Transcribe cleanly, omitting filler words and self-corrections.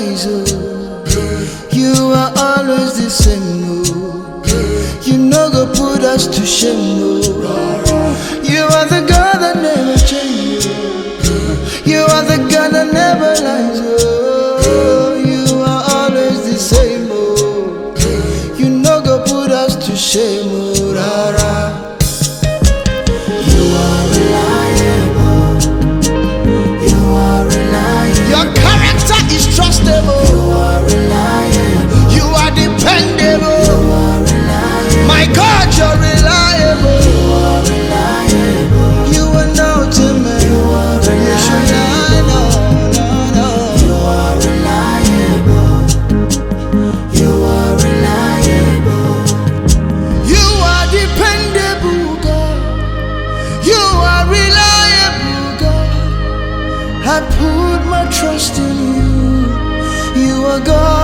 lies, oh. You are always the same, oh. You no go put us to shame, oh. You are the God that never changes, oh. You are the God that never lies, oh. You are always the same, oh. You no go put us to shame, oh. Rara. You are reliable. You are reliable. Your character is trustable. You are reliable. You are dependable. You are reliable. My God, you're reliable. You are reliable. You are not a man. You are reliable. You are reliable. You are reliable. You are dependable, God. You are reliable, God. I put my trust in you. You are God.